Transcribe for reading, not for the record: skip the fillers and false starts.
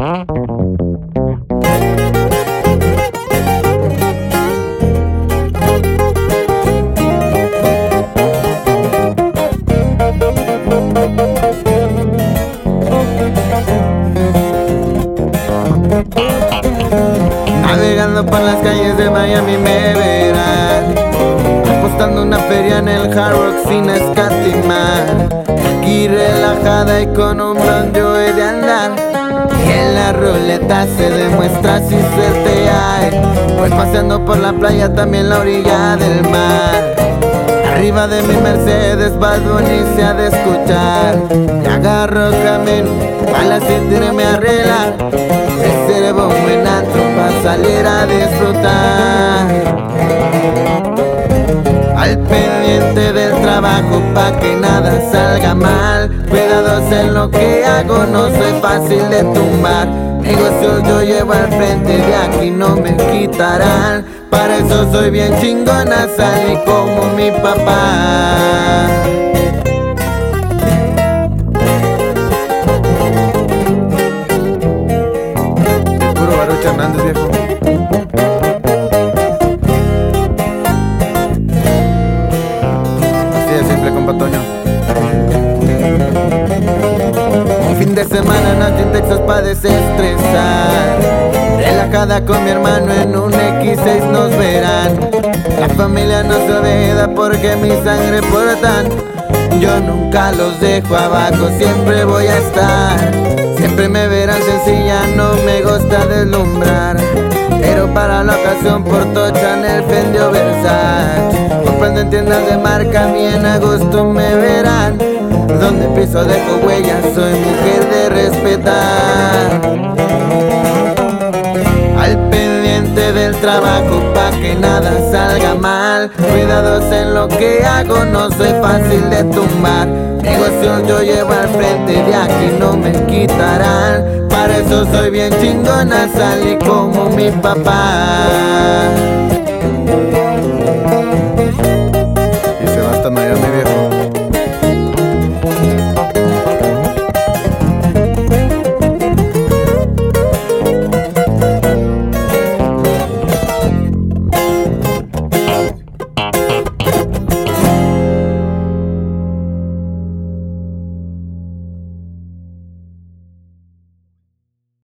Navegando por las calles de Miami me verán, apostando una feria en el Hard Rock sin escatimar. Aquí relajada y con un blond yo he de andar, y en la ruleta se demuestra si suerte hay. Pues paseando por la playa también la orilla del mar, arriba de mi Mercedes Bad Bunny se ha de escuchar. Y agarro camino pa' la sentirme arreglar, reservo un buen antro pa' salir a disfrutar. Al pendiente del trabajo pa' que nada salga mal, cuidados en lo que hago, no soy fácil de tumbar. Negocios yo llevo al frente, de aquí no me quitarán. Para eso soy bien chingona, salí como mi papá. El puro Baruch Hernández, viejo. Así de simple, compa Toño. Un fin de semana noche en Texas pa' desestresar, relajada con mi hermano en un X6 nos verán. La familia no se olvida porque mi sangre portan, yo nunca los dejo abajo, siempre voy a estar. Siempre me verán sencilla, no me gusta deslumbrar, pero para la ocasión porto Chanel, Fendi o Versace. Comprando en tiendas de marca, bien a gusto me verán. Donde piso dejo huellas, soy mujer de respetar. Al pendiente del trabajo pa' que nada salga mal, cuidados en lo que hago, no soy fácil de tumbar. Negocios yo llevo al frente, de aquí no me quitarán. Para eso soy bien chingona, salí como mi papá.